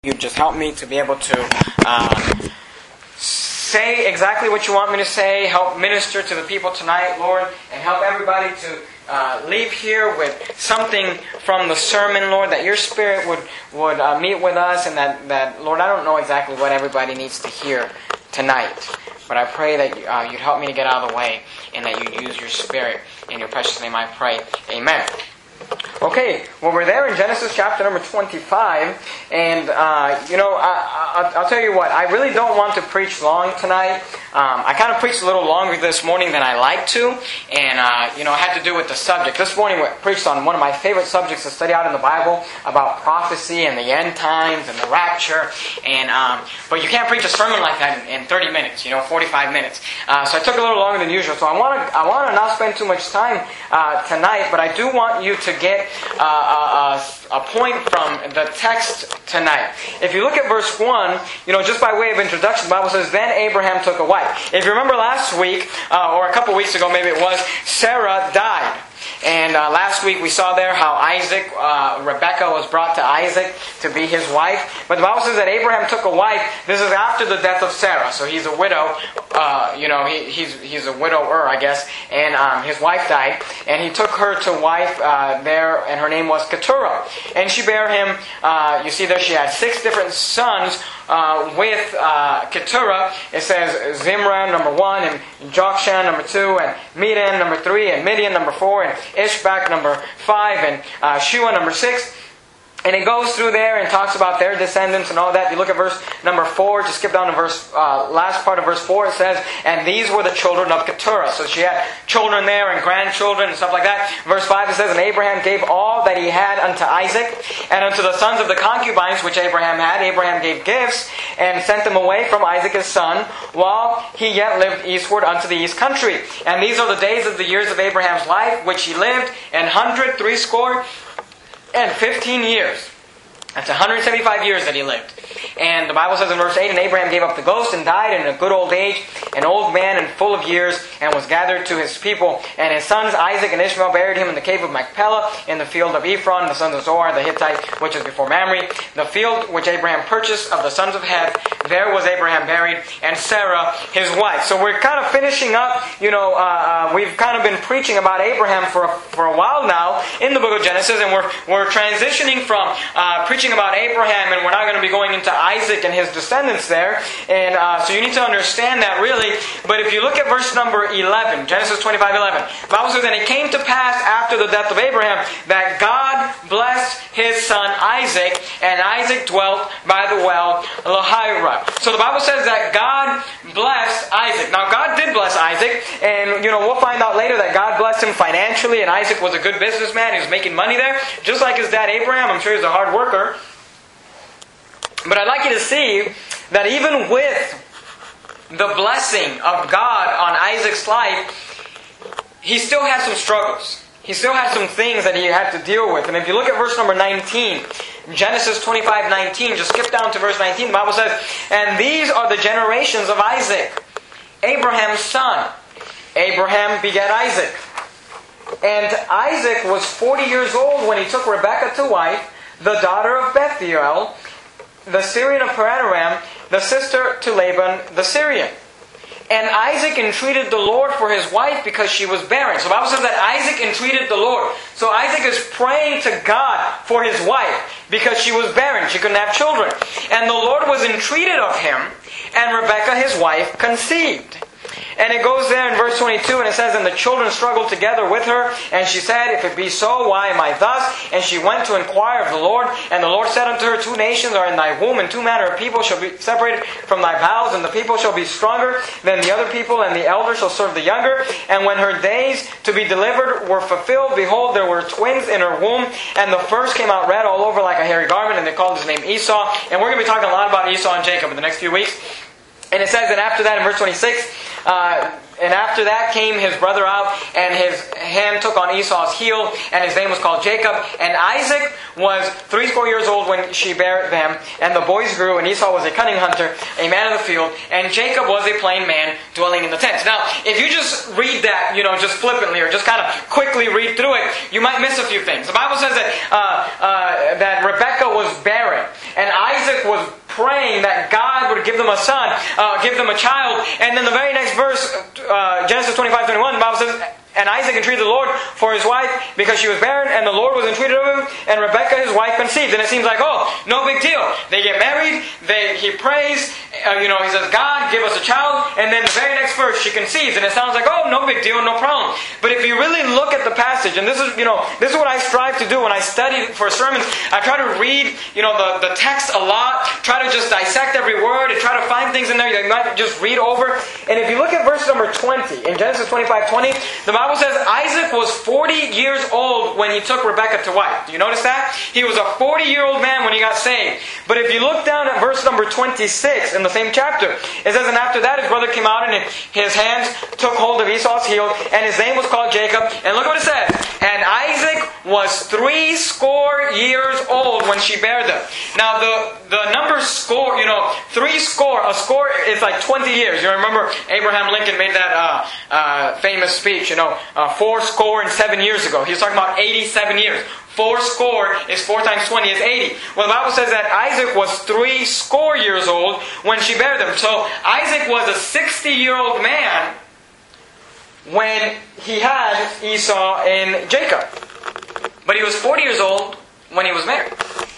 You just help me to be able to say exactly what you want me to say, help minister to the people tonight, Lord, and help everybody to leave here with something from the sermon, Lord, that your Spirit would meet with us, and that, Lord, I don't know exactly what everybody needs to hear tonight, but I pray that you'd help me to get out of the way, and that you'd use your Spirit. In your precious name I pray. Amen. Okay, well, we're there in Genesis chapter number 25, and, I'll tell you what, I really don't want to preach long tonight. I kind of preached a little longer this morning than I like to, and, it had to do with the subject. This morning we preached on one of my favorite subjects to study out in the Bible, about prophecy and the end times and the rapture, but you can't preach a sermon like that in 30 minutes, 45 minutes. So I took a little longer than usual, so I want to not spend too much time tonight, but I do want you to get a point from the text tonight. If you look at verse 1, just by way of introduction, the Bible says, "Then Abraham took a wife." If you remember last week, or a couple weeks ago maybe it was, Sarah died. And last week we saw there how Rebecca was brought to Isaac to be his wife. But the Bible says that Abraham took a wife. This is after the death of Sarah. So he's a widow. He's a widower, I guess. And his wife died. And he took her to wife there, and her name was Keturah. And she bare him, you see there she had 6 different sons with Keturah. It says Zimran, number 1, and Jokshan, number 2, and Medan, number 3, and Midian, number 4, and Ishbak, number 5, and Shua, number 6. And it goes through there and talks about their descendants and all that. If you look at verse number 4, just skip down to last part of verse 4, it says, "And these were the children of Keturah." So she had children there and grandchildren and stuff like that. Verse 5, it says, "And Abraham gave all that he had unto Isaac, and unto the sons of the concubines which Abraham had, Abraham gave gifts, and sent them away from Isaac his son, while he yet lived eastward unto the east country. And these are the days of the years of Abraham's life, which he lived, 115 years. That's 175 years that he lived. And the Bible says in verse 8, "And Abraham gave up the ghost and died in a good old age, an old man and full of years, and was gathered to his people. And his sons Isaac and Ishmael buried him in the cave of Machpelah, in the field of Ephron, the sons of Zohar the Hittite, which is before Mamre. The field which Abraham purchased of the sons of Heth, there was Abraham buried, and Sarah his wife." So we're kind of finishing up, we've kind of been preaching about Abraham for a while now in the book of Genesis, and we're transitioning from preaching about Abraham, and we're now going to be going into Isaac and his descendants there. And so you need to understand that really. But if you look at verse number 11, Genesis 25:11, the Bible says, "And it came to pass after the death of Abraham that God blessed his son Isaac, and Isaac dwelt by the well Lahairah." So the Bible says that God blessed Isaac. Now God did bless Isaac, and we'll find out later that God blessed him financially, and Isaac was a good businessman. He was making money there, just like his dad Abraham. I'm sure he's a hard worker. But I'd like you to see that even with the blessing of God on Isaac's life, he still had some struggles. He still had some things that he had to deal with. And if you look at verse number 19, Genesis 25:19, just skip down to verse 19, the Bible says, "And these are the generations of Isaac, Abraham's son. Abraham begat Isaac. And Isaac was 40 years old when he took Rebekah to wife, the daughter of Bethuel, the Syrian of Padan-aram, the sister to Laban the Syrian. And Isaac entreated the Lord for his wife because she was barren." So the Bible says that Isaac entreated the Lord. So Isaac is praying to God for his wife because she was barren. She couldn't have children. "And the Lord was entreated of him, and Rebekah his wife conceived." And it goes there in verse 22, and it says, "And the children struggled together with her, and she said, If it be so, why am I thus? And she went to inquire of the Lord. And the Lord said unto her, 2 nations are in thy womb, and 2 manner of people shall be separated from thy bowels, and the people shall be stronger than the other people, and the elder shall serve the younger. And when her days to be delivered were fulfilled, behold, there were twins in her womb, and the first came out red all over like a hairy garment, and they called his name Esau." And we're going to be talking a lot about Esau and Jacob in the next few weeks. And it says that after that in verse 26, "And after that came his brother out, and him took on Esau's heel, and his name was called Jacob. And Isaac was 80 years old when she bare them, and the boys grew, and Esau was a cunning hunter, a man of the field, and Jacob was a plain man dwelling in the tents. Now, if you just read that, just flippantly, or just kind of quickly read through it, you might miss a few things. The Bible says that Rebekah was barren, and Isaac was praying that God would give them a son, give them a child. And then the very next verse, Genesis 25:21, the Bible says, and Isaac entreated the Lord for his wife because she was barren, and the Lord was entreated of him, and Rebekah his wife conceived. And it seems like, no big deal. They get married, he prays, he says, God, give us a child, and then the very next verse she conceives, and it sounds like, no big deal, no problem. But if you really look at the passage, and this is what I strive to do when I study for sermons, I try to read, the text a lot, try to just dissect every word, and try to find things in there that you might just read over. And if you look at verse number 20, in Genesis 25:20, the Bible says Isaac was 40 years old when he took Rebekah to wife. Do you notice that? He was a 40-year-old man when he got saved. But if you look down at verse number 26 in the same chapter, it says, and after that his brother came out, and his hands took hold of Esau's heel, and his name was called Jacob. And look what it says. And Isaac was 80 years old when she bare them. Now the number score, a score is like 20 years. You remember Abraham Lincoln made that famous speech, 70 years ago. He was talking about 87 years. 80 is 4 times 20 is 80. Well, the Bible says that Isaac was 80 years old when she bare them. So Isaac was a 60-year-old man when he had Esau and Jacob. But he was 40 years old when he was married.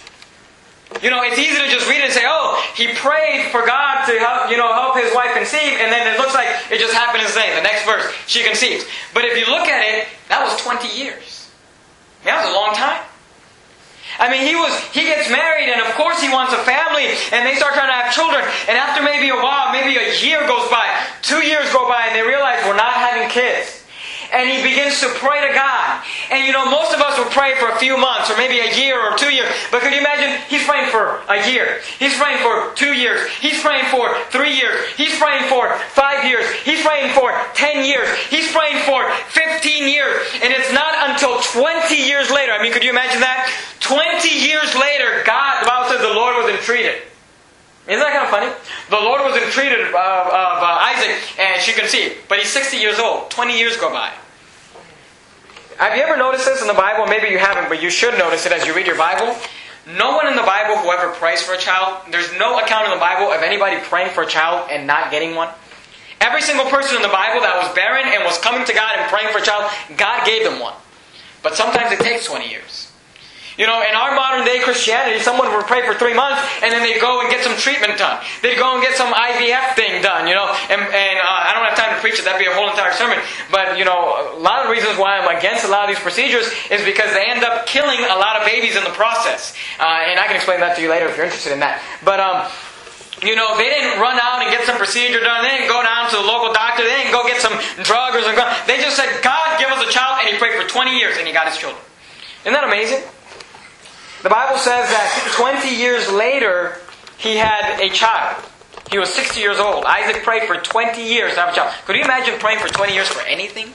It's easy to just read it and say, he prayed for God to help his wife conceive, and then it looks like it just happened the same. The next verse, she conceives. But if you look at it, that was 20 years. That was a long time. I mean, he gets married, and of course he wants a family, and they start trying to have children, and after maybe a while, maybe a year goes by, 2 years go by, and they realize we're not having kids. And he begins to pray to God. And most of us will pray for a few months, or maybe a year or 2 years. But could you imagine? He's praying for a year. He's praying for 2 years. He's praying for 3 years. He's praying for 5 years. He's praying for 10 years. He's praying for 15 years. And it's not until 20 years later. I mean, could you imagine that? 20 years later, God, the Bible says the Lord was entreated. Isn't that kind of funny? The Lord was entreated of Isaac, and she conceived. But he's 60 years old. 20 years go by. Have you ever noticed this in the Bible? Maybe you haven't, but you should notice it as you read your Bible. No one in the Bible who ever prays for a child, there's no account in the Bible of anybody praying for a child and not getting one. Every single person in the Bible that was barren and was coming to God and praying for a child, God gave them one. But sometimes it takes 20 years. In our modern day Christianity, someone would pray for 3 months, and then they'd go and get some treatment done. They'd go and get some IVF thing done, and I don't have time to preach it. That'd be a whole entire sermon. But, a lot of the reasons why I'm against a lot of these procedures is because they end up killing a lot of babies in the process. And I can explain that to you later if you're interested in that. But, they didn't run out and get some procedure done. They didn't go down to the local doctor. They didn't go get some drug or something. They just said, God, give us a child, and he prayed for 20 years, and he got his children. Isn't that amazing? The Bible says that 20 years later, he had a child. He was 60 years old. Isaac prayed for 20 years to have a child. Could you imagine praying for 20 years for anything?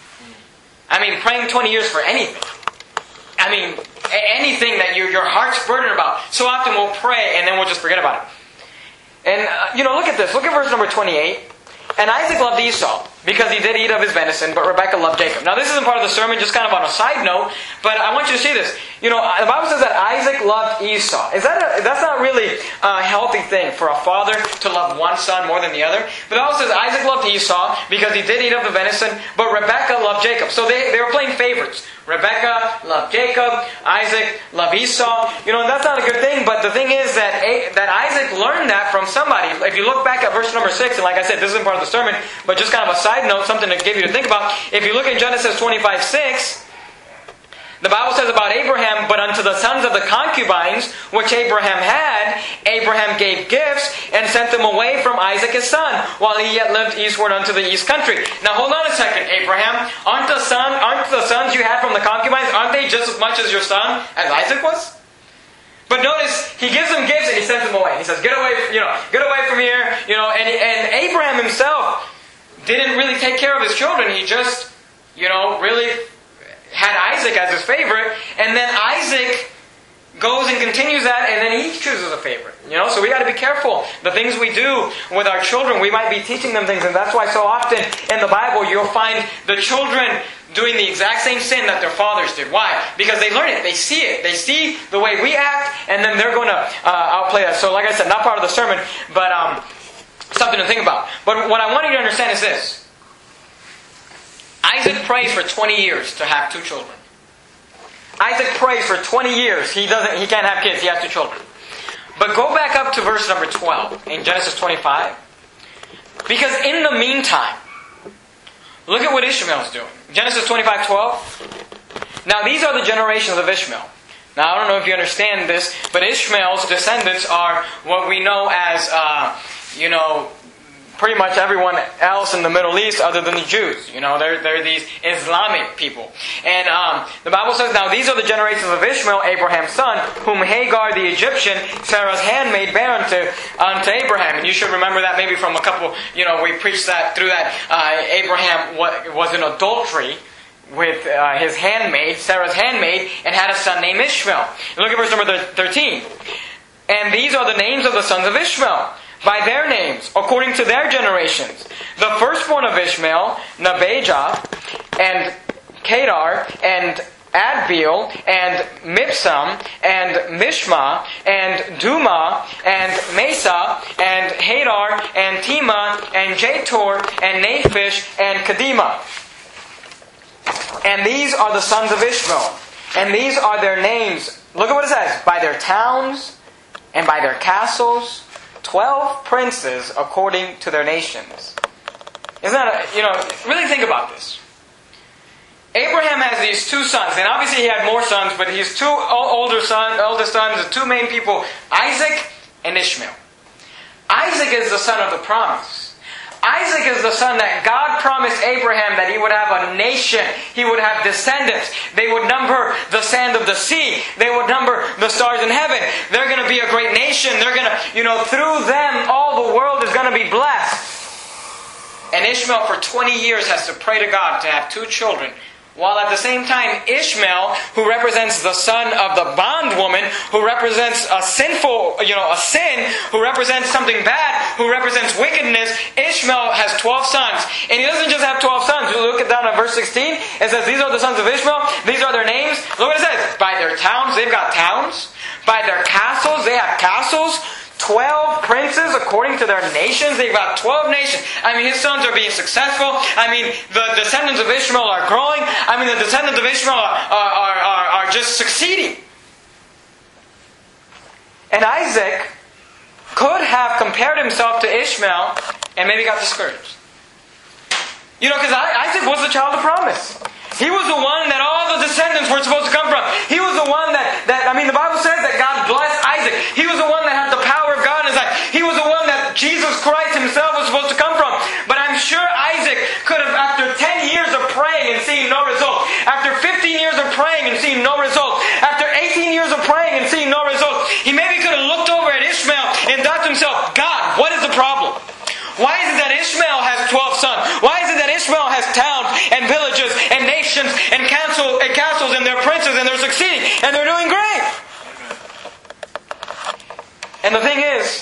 I mean, praying 20 years for anything. I mean, anything that your heart's burdened about. So often we'll pray and then we'll just forget about it. And, look at this. Look at verse number 28. And Isaac loved Esau because he did eat of his venison, but Rebekah loved Jacob. Now, this isn't part of the sermon, just kind of on a side note, but I want you to see this. The Bible says that Isaac loved Esau. That's not really a healthy thing for a father to love one son more than the other. But the Bible says Isaac loved Esau because he did eat of the venison, but Rebekah loved Jacob. So they were playing favorites. Rebekah loved Jacob, Isaac loved Esau. And that's not a good thing, but the thing is that Isaac learned that from somebody. If you look back at verse number 6, and like I said, this isn't part of the sermon, but just kind of a side note, something to give you to think about. If you look in Genesis 25:6, the Bible says about Abraham, but unto the sons of the concubines which Abraham had, Abraham gave gifts and sent them away from Isaac his son, while he yet lived eastward unto the east country. Now hold on a second, Abraham. Aren't the sons you had from the concubines, aren't they just as much as your son as Isaac was? But notice, he gives them gifts and he sends them away. He says, get away from here. And Abraham himself didn't really take care of his children. He just, really had Isaac as his favorite, and then Isaac goes and continues that, and then he chooses a favorite. So we got to be careful. The things we do with our children, we might be teaching them things, and that's why so often in the Bible you'll find the children doing the exact same sin that their fathers did. Why? Because they learn it. They see it. They see the way we act, and then they're going to outplay us. So like I said, not part of the sermon, but something to think about. But what I want you to understand is this. Isaac prays for 20 years to have 2 children. Isaac prays for 20 years. He can't have kids. He has 2 children. But go back up to verse number 12 in Genesis 25. Because in the meantime, look at what Ishmael is doing. Genesis 25:12. Now these are the generations of Ishmael. Now I don't know if you understand this, but Ishmael's descendants are what we know as, pretty much everyone else in the Middle East other than the Jews. They're these Islamic people. And the Bible says, now these are the generations of Ishmael, Abraham's son, whom Hagar the Egyptian, Sarah's handmaid, bare unto Abraham. And you should remember that maybe from a couple, we preached that through that Abraham was in adultery with his handmaid, Sarah's handmaid, and had a son named Ishmael. Look at verse number 13. And these are the names of the sons of Ishmael, by their names, according to their generations. The firstborn of Ishmael, Nabijah, and Kedar, and Adbeel, and Mibsam, and Mishma, and Duma, and Mesa, and Hadar, and Tema, and Jator, and Naphish, and Kedema. And these are the sons of Ishmael. And these are their names. Look at what it says. By their towns, and by their castles, 12 princes according to their nations. Isn't that, really think about this. Abraham has these 2 sons, and obviously he had more sons, but his 2 oldest sons, the 2 main people, Isaac and Ishmael. Isaac is the son of the promise. Isaac is the son that God promised Abraham that he would have a nation. He would have descendants. They would number the sand of the sea. They would number the stars in heaven. They're going to be a great nation. They're going to, through them all the world is going to be blessed. And Ishmael for 20 years has to pray to God to have 2 children. While at the same time, Ishmael, who represents the son of the bondwoman, who represents a sin, who represents something bad, who represents wickedness, Ishmael has 12 sons. And he doesn't just have 12 sons. You look down at verse 16, it says, these are the sons of Ishmael, these are their names. Look what it says. By their towns, they've got towns. By their castles, they have castles. 12 princes according to their nations. They've got 12 nations. His sons are being successful. The descendants of Ishmael are growing. The descendants of Ishmael are just succeeding. And Isaac could have compared himself to Ishmael and maybe got discouraged. Because Isaac was the child of promise. He was the one that all the descendants were supposed to come from. He was the one that the Bible says that God blessed Isaac. He was the one that had the power of God in his life. He was the one that Jesus Christ himself was supposed to come from. But I'm sure Isaac could have, after 10 years of praying and seeing no result, after 15 years of praying and seeing no result, after 18 years of praying and seeing no result, he maybe could have looked over at Ishmael and thought to himself, God, what is the problem? Why is it that Ishmael has 12 sons? Why is it that Ishmael has towns and villages and nations and castles and they're princes and they're succeeding and they're doing great? And the thing is,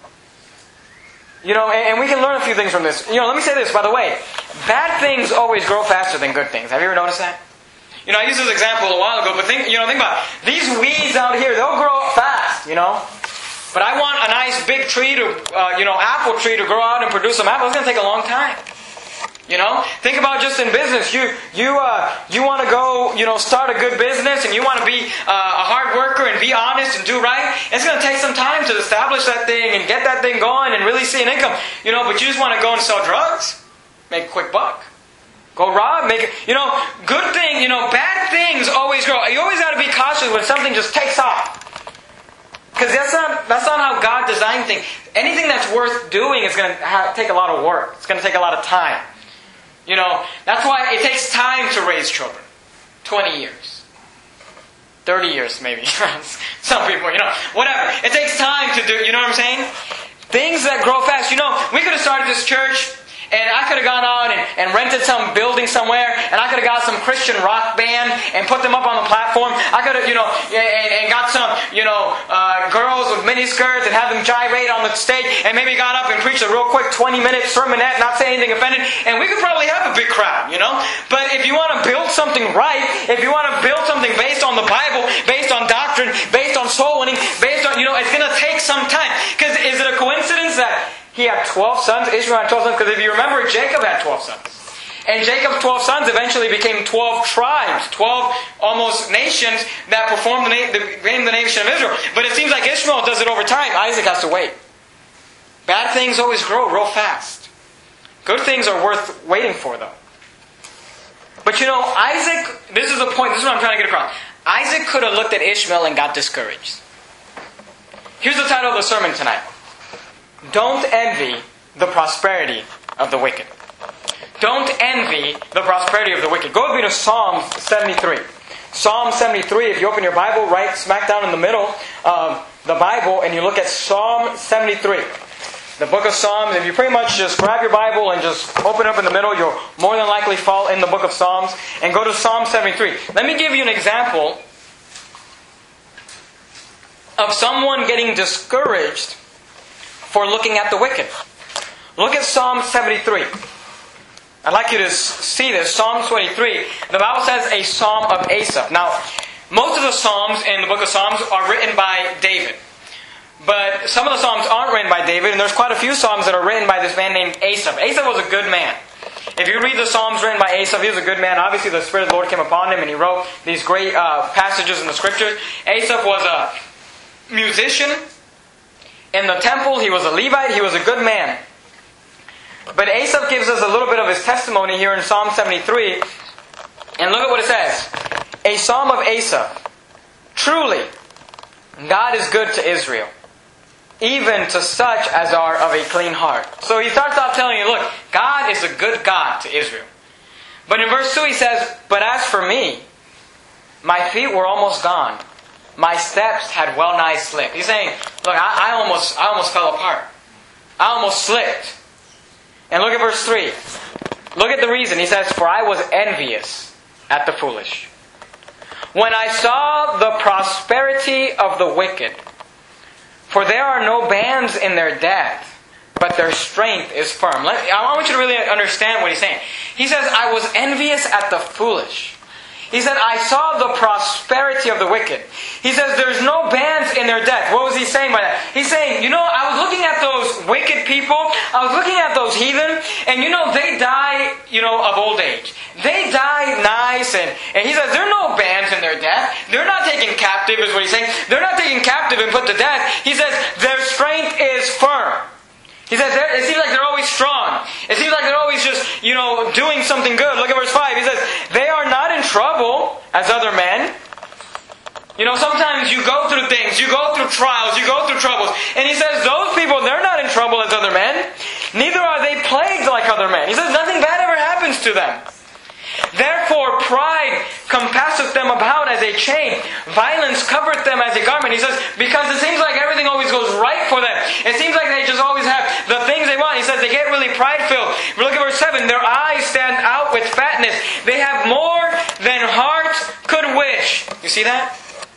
and we can learn a few things from this. Let me say this, by the way. Bad things always grow faster than good things. Have you ever noticed that? I used this example a while ago, but think about it. These weeds out here, they'll grow up fast, But I want a nice big tree to, apple tree to grow out and produce some apples. It's going to take a long time. Think about just in business. You want to go, start a good business and you want to be a hard worker and be honest and do right. It's going to take some time to establish that thing and get that thing going and really see an income. But you just want to go and sell drugs, make a quick buck. Go rob, make it, good thing, bad things always grow. You always got to be cautious when something just takes off. Because that's not how God designed things. Anything that's worth doing is going to take a lot of work. It's going to take a lot of time. That's why it takes time to raise children. 20 years. 30 years maybe. Some people, whatever. It takes time to do, you know what I'm saying? Things that grow fast. We could have started this church And I could have gone out and rented some building somewhere, and I could have got some Christian rock band and put them up on the platform. I could have, and got some, girls with mini skirts and have them gyrate on the stage, and maybe got up and preached a real quick 20-minute sermonette, not say anything offended, and we could probably have a big crowd, But if you want to build something right, if you want to build something based on the Bible, based on doctrine, based on soul winning, based on, it's going to take some time. Because is it a coincidence that he had 12 sons, Israel had 12 sons? Because if you remember, Jacob had 12 sons. And Jacob's 12 sons eventually became 12 tribes, 12 almost nations that became the nation of Israel. But it seems like Ishmael does it over time. Isaac has to wait. Bad things always grow real fast. Good things are worth waiting for, though. But Isaac, this is the point, this is what I'm trying to get across. Isaac could have looked at Ishmael and got discouraged. Here's the title of the sermon tonight. Don't envy the prosperity of the wicked. Don't envy the prosperity of the wicked. Go with me to Psalm 73. Psalm 73, if you open your Bible right smack down in the middle of the Bible and you look at Psalm 73. The book of Psalms, if you pretty much just grab your Bible and just open up in the middle, you'll more than likely fall in the book of Psalms. And go to Psalm 73. Let me give you an example of someone getting discouraged for looking at the wicked. Look at Psalm 73. I'd like you to see this. Psalm 23. The Bible says a psalm of Asaph. Now, most of the psalms in the book of Psalms are written by David. But some of the psalms aren't written by David, and there's quite a few psalms that are written by this man named Asaph. Asaph was a good man. If you read the psalms written by Asaph, he was a good man. Obviously, the Spirit of the Lord came upon him, and he wrote these great passages in the Scriptures. Asaph was a musician in the temple. He was a Levite. He was a good man. But Asaph gives us a little bit of his testimony here in Psalm 73. And look at what it says. A psalm of Asaph. Truly, God is good to Israel, even to such as are of a clean heart. So he starts off telling you, look, God is a good God to Israel. But in verse 2 he says, but as for me, my feet were almost gone. My steps had well nigh slipped. He's saying, look, I almost fell apart. I almost slipped. And look at verse 3. Look at the reason. He says, for I was envious at the foolish, when I saw the prosperity of the wicked. For there are no bands in their death, but their strength is firm. I want you to really understand what he's saying. He says, I was envious at the foolish. He said, I saw the prosperity of the wicked. He says, there's no bands in their death. What was he saying by that? He's saying, I was looking at those wicked people. I was looking at those heathen. And they die, of old age. They die nice. And he says, there are no bands in their death. They're not taken captive, is what he's saying. They're not taken captive and put to death. He says, their strength is firm. He says, it seems like they're always strong. It seems like they're always just, doing something good. Look at verse 5. He says, they are not in trouble as other men. Sometimes you go through things. You go through trials. You go through troubles. And he says, those people, they're not in trouble as other men. Neither are they plagued like other men. He says, nothing bad ever happens to them. Therefore pride compasseth them about as a chain. Violence covereth them as a garment. He says, because it seems like everything always goes right for them. It seems like they just always have the things they want. He says they get really pride-filled. Look at verse 7. Their eyes stand out with fatness. They have more than heart could wish. You see that?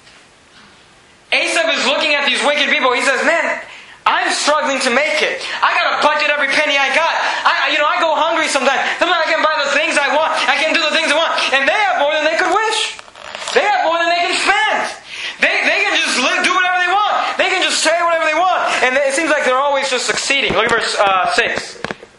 Asaph is looking at these wicked people. He says, man, I'm struggling to make it. I got to budget every penny I got. I go hungry sometimes. Sometimes I can buy the things I want. I can do the things I want. And they have more than they could wish. They have more than they can spend. They can just do whatever they want. They can just say whatever they want. And it seems like they're always just succeeding. Look at verse 6.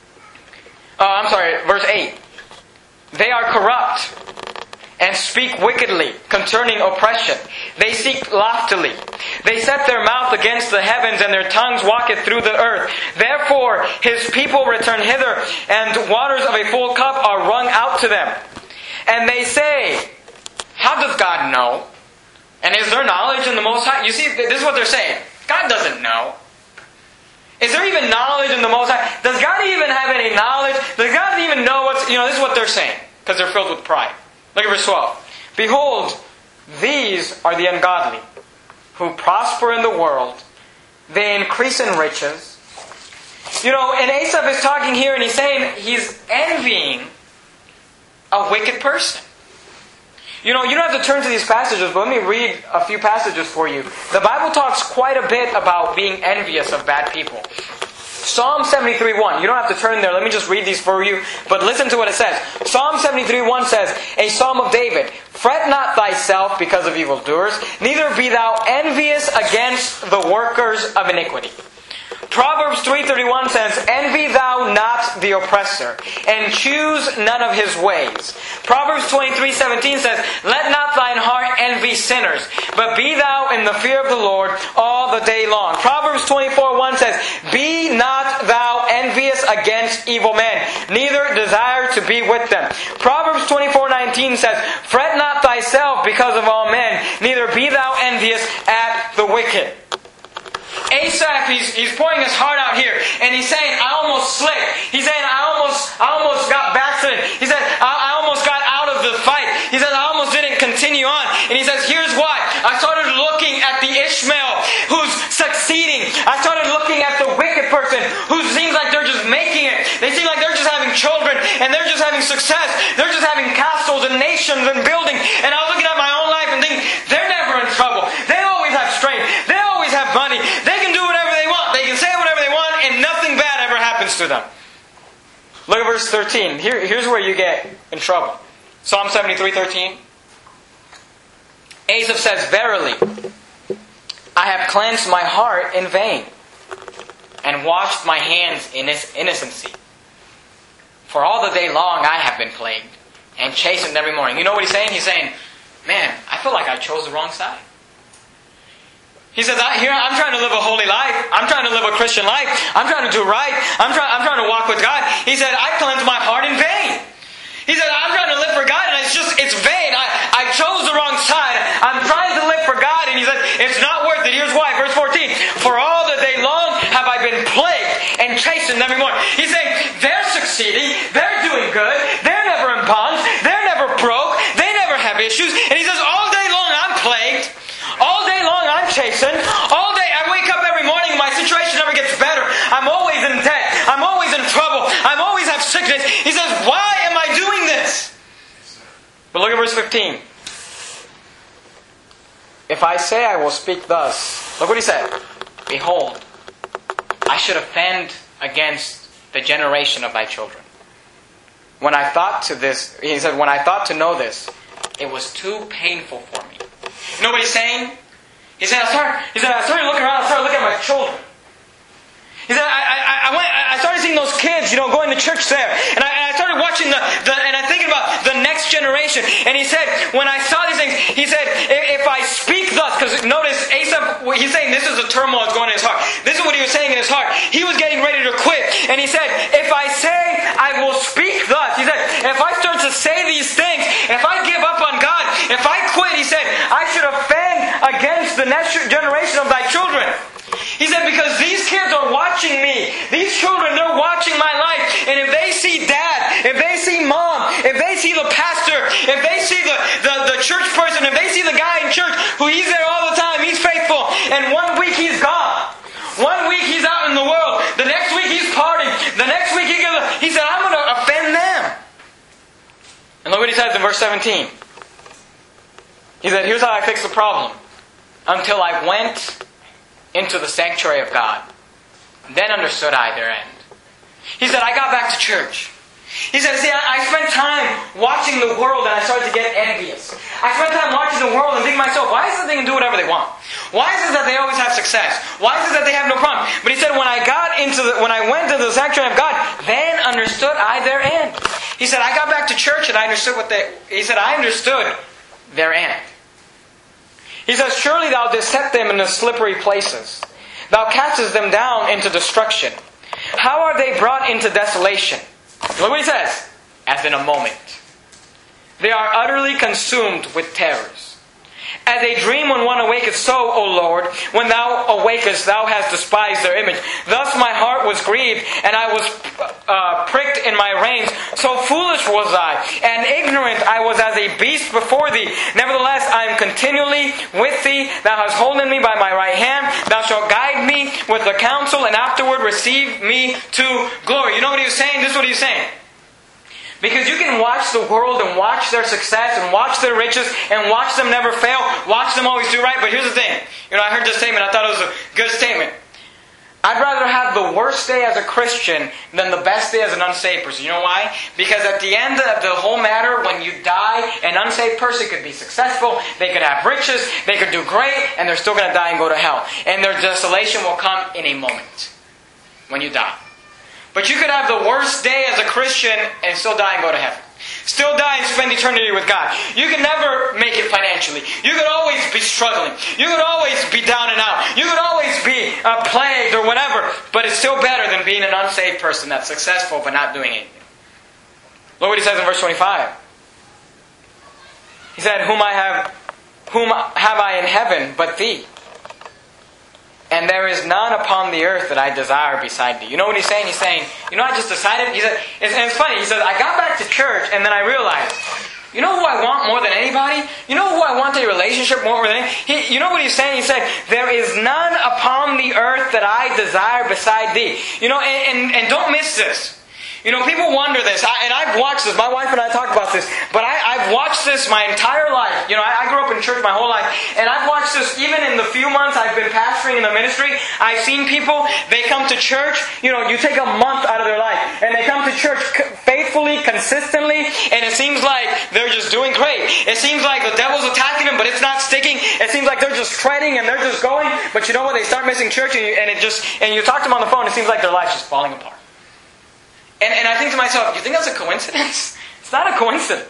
Verse 8. They are corrupt and speak wickedly concerning oppression. They seek loftily. They set their mouth against the heavens, and their tongues walketh through the earth. Therefore his people return hither, and waters of a full cup are wrung out to them. And they say, how does God know? And is there knowledge in the Most High? You see, this is what they're saying. God doesn't know. Is there even knowledge in the Most High? Does God even have any knowledge? Does God even know what's... this is what they're saying. Because they're filled with pride. Look at verse 12. Behold, these are the ungodly, who prosper in the world. They increase in riches. And Asaph is talking here and he's saying he's envying a wicked person. You don't have to turn to these passages, but let me read a few passages for you. The Bible talks quite a bit about being envious of bad people. Psalm 73:1. You don't have to turn there. Let me just read these for you. But listen to what it says. Psalm 73:1 says, a psalm of David. Fret not thyself because of evildoers, neither be thou envious against the workers of iniquity. Proverbs 3:31 says, envy thou not the oppressor, and choose none of his ways. Proverbs 23:17 says, let not thine heart envy sinners, but be thou in the fear of the Lord all the day long. Proverbs 24:1 says, be not thou envious against evil men, neither desire to be with them. Proverbs 24:19 says, fret not thyself because of all men, neither be thou envious at the wicked. Asaph, he's pouring his heart out here, and he's saying, I almost slipped. He's saying, I almost got backslidden. He said, I almost got out of the fight. He says, I almost didn't continue on. And he says, here's why. I started looking at the Ishmael who's succeeding. I started looking at the wicked person who seems like they're just making it. They seem like they're just having children, and they're just having success. They're just having castles and nations and building. And I was looking at my own life and thinking, they're never in trouble. They always have strength. They always have money. They can do whatever they want. They can say whatever they want, and nothing bad ever happens to them. Look at verse 13. Here's where you get in trouble. Psalm 73:13. Asaph says, verily, I have cleansed my heart in vain, and washed my hands in innocency. For all the day long I have been plagued, and chastened every morning. You know what he's saying? He's saying, man, I feel like I chose the wrong side. He says, I'm trying to live a holy life. I'm trying to live a Christian life. I'm trying to do right. I'm trying to walk with God. He said, I cleansed my heart in vain. He said, I'm trying to live for God, and it's vain. I chose the wrong side. I'm trying to live for God, and he said, it's not worth it. Here's why. Verse 14. For all the day long have I been plagued and chastened every morning. He's saying, they're succeeding. They're doing good. They're never in bonds. They're never broke. They never have issues. And he says, all day long I'm plagued. All day long I'm chastened. All day I wake up every morning and my situation never gets better. I'm always in debt. I'm always in trouble. I always have sickness. He says, why am I doing this? But look at verse 15. If I say I will speak thus, look what he said. Behold, I should offend against the generation of thy children. When I thought to this, he said, when I thought to know this, it was too painful for me. You know what he's saying? He said, I started looking around, I started looking at my children. He said, I started seeing those kids, going to church there. And I started watching and I'm thinking about the next generation. And he said, when I saw these things, he said, if I speak thus, because notice Asaph, he's saying this is the turmoil that's going in his heart. This is what he was saying in his heart. He was getting ready to quit. And he said, if I say I will speak thus, he said, if I start to say these things, if I give up on God, if I quit, he said, I should offend against the next generation of thy children. He said, because these kids are watching me. These children, they're watching my life. And if they see dad, if they see mom, if they see the pastor, if they see the church person, if they see the guy in church who he's there all the time, he's faithful, and 1 week he's gone. 1 week he's out in the world. The next week he's partying. The next week he said, I'm going to offend them. And look what he says in verse 17. He said, here's how I fixed the problem. Until I went into the sanctuary of God, then understood I their end. He said, I got back to church. He said, see, I spent time watching the world and I started to get envious. I spent time watching the world and thinking to myself, why is it they can do whatever they want? Why is it that they always have success? Why is it that they have no problem? But he said, when I went to the sanctuary of God, then understood I their end. He said, I got back to church and I understood I understood their end. He says, surely thou didst set them in the slippery places. Thou castest them down into destruction. How are they brought into desolation? Look what he says. As in a moment. They are utterly consumed with terrors. As a dream when one awaketh, so, O Lord, when Thou awakest, Thou hast despised their image. Thus my heart was grieved, and I was pricked in my reins. So foolish was I, and ignorant I was as a beast before Thee. Nevertheless, I am continually with Thee. Thou hast holden me by my right hand. Thou shalt guide me with the counsel, and afterward receive me to glory. You know what he was saying? This is what he was saying. Because you can watch the world and watch their success and watch their riches and watch them never fail, watch them always do right. But here's the thing. I heard this statement. I thought it was a good statement. I'd rather have the worst day as a Christian than the best day as an unsaved person. You know why? Because at the end of the whole matter, when you die, an unsaved person could be successful, they could have riches, they could do great, and they're still going to die and go to hell. And their desolation will come in a moment when you die. But you could have the worst day as a Christian and still die and go to heaven. Still die and spend eternity with God. You can never make it financially. You could always be struggling. You could always be down and out. You could always be plagued or whatever. But it's still better than being an unsaved person that's successful but not doing anything. Look what he says in verse 25. He said, Whom have I in heaven but Thee? And there is none upon the earth that I desire beside Thee. You know what he's saying? He's saying, I just decided. He said, and it's funny. He says, I got back to church and then I realized, you know who I want more than anybody? You know who I want a relationship more than anybody? You know what he's saying? He said, there is none upon the earth that I desire beside Thee. And don't miss this. People wonder this, and I've watched this. My wife and I talk about this, but I've watched this my entire life. I grew up in church my whole life, and I've watched this even in the few months I've been pastoring in the ministry. I've seen people, they come to church, you take a month out of their life, and they come to church faithfully, consistently, and it seems like they're just doing great. It seems like the devil's attacking them, but it's not sticking. It seems like they're just treading and they're just going, but you know what? They start missing church, and you talk to them on the phone, it seems like their life's just falling apart. And I think to myself, you think that's a coincidence? It's not a coincidence.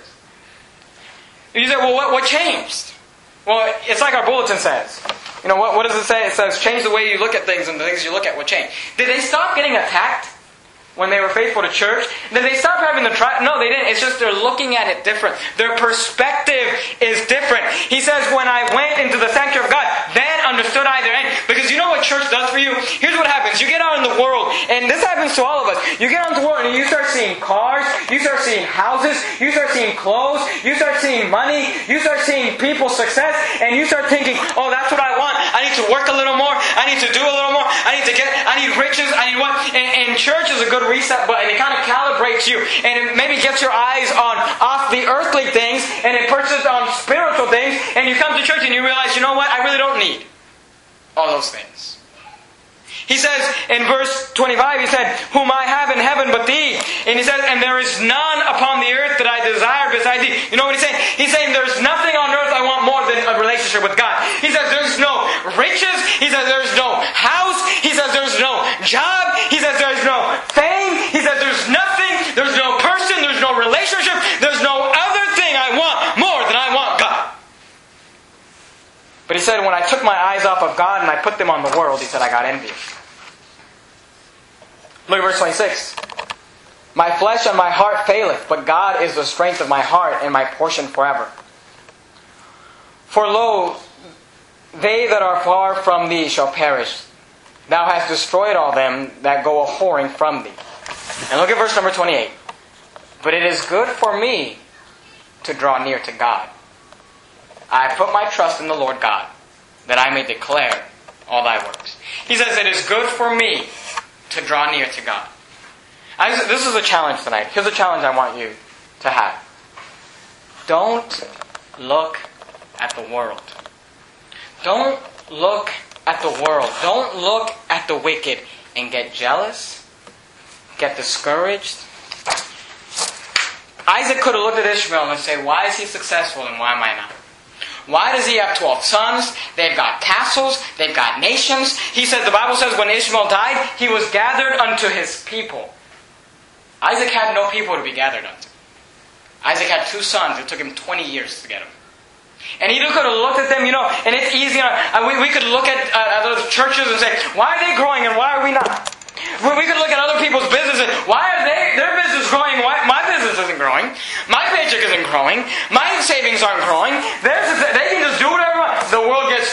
You say, well, what changed? Well, it's like our bulletin says. What does it say? It says, change the way you look at things and the things you look at will change. Did they stop getting attacked when they were faithful to church? Did they stop having the No, they didn't. It's just they're looking at it different. Their perspective is different. He says, when I went into the sanctuary of God, then understood I their end. Because you know what church does for you? Here's what happens. You get out in the world, and this happens to all of us. You get out in the world and you start seeing cars, you start seeing houses, you start seeing clothes, you start seeing money, you start seeing people's success, and you start thinking, oh, that's what I want. I need to work a little more. I need to do a little more. I need riches. I need what? And church is a good reset button. It kind of calibrates you, and it maybe gets your eyes off the earthly things, and it puts it on spiritual things, and you come to church and you realize, you know what? I really don't need all those things. He says in verse 25, he said, Whom I have in heaven but Thee. And he says, and there is none upon the earth that I desire beside Thee. You know what he's saying? He's saying there's nothing on earth I want more than a relationship with God. He says there's no riches. He says there's no house. He says there's no job. He says there's no fame. He says there's nothing. There's no person. There's no relationship. There's no other thing I want more than I want God. But he said, when I took my eyes off of God and I put them on the world, he said, I got envious. Look at verse 26. My flesh and my heart faileth, but God is the strength of my heart and my portion forever. For lo, they that are far from Thee shall perish. Thou hast destroyed all them that go a whoring from Thee. And look at verse number 28. But it is good for me to draw near to God. I put my trust in the Lord God, that I may declare all Thy works. He says, it is good for me to draw near to God. This is a challenge tonight. Here's a challenge I want you to have. Don't look at the world. Don't look at the world. Don't look at the wicked and get jealous, get discouraged. Isaac could have looked at Ishmael and say, why is he successful and why am I not? Why does he have 12 sons? They've got castles. They've got nations. He said, the Bible says when Ishmael died, he was gathered unto his people. Isaac had no people to be gathered unto. Isaac had 2 sons. It took him 20 years to get them. And he could have looked at them, and it's easy. We could look at other churches and say, why are they growing and why are we not? We could look at other people's businesses. Why are their business growing? Why my business isn't growing? My paycheck isn't growing. My savings aren't growing. They can just do whatever.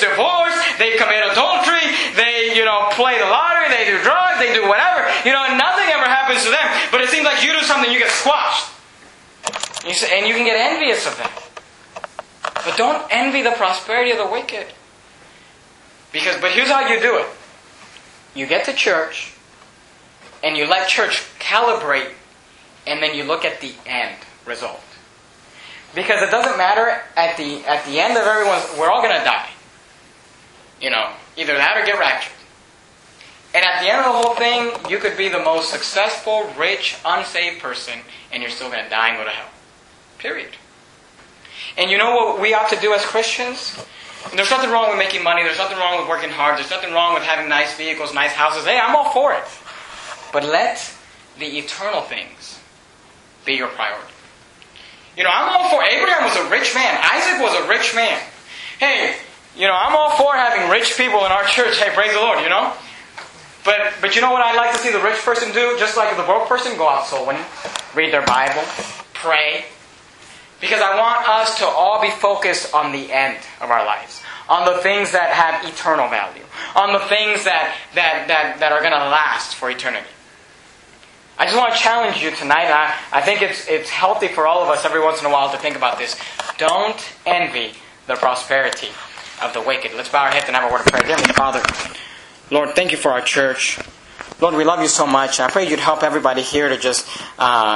divorce, they commit adultery, they, play the lottery, they do drugs, they do whatever. And nothing ever happens to them. But it seems like you do something, you get squashed. And you can get envious of them. But don't envy the prosperity of the wicked. But here's how you do it. You get to church, and you let church calibrate, and then you look at the end result. Because it doesn't matter, at the end of we're all going to die. Either that or get raptured. And at the end of the whole thing, you could be the most successful, rich, unsaved person, and you're still going to die and go to hell. Period. And you know what we ought to do as Christians? There's nothing wrong with making money. There's nothing wrong with working hard. There's nothing wrong with having nice vehicles, nice houses. Hey, I'm all for it. But let the eternal things be your priority. I'm all for... Abraham was a rich man. Isaac was a rich man. Hey, I'm all for having rich people in our church. Hey, praise the Lord, But you know what I'd like to see the rich person do? Just like the broke person, go out soul winning, read their Bible, pray. Because I want us to all be focused on the end of our lives. On the things that have eternal value. On the things that are going to last for eternity. I just want to challenge you tonight. I think it's healthy for all of us every once in a while to think about this. Don't envy the prosperity of the wicked. Let's bow our heads and have a word of prayer. Dear Heavenly Father, Lord, thank you for our church. Lord, we love you so much. I pray you'd help everybody here to just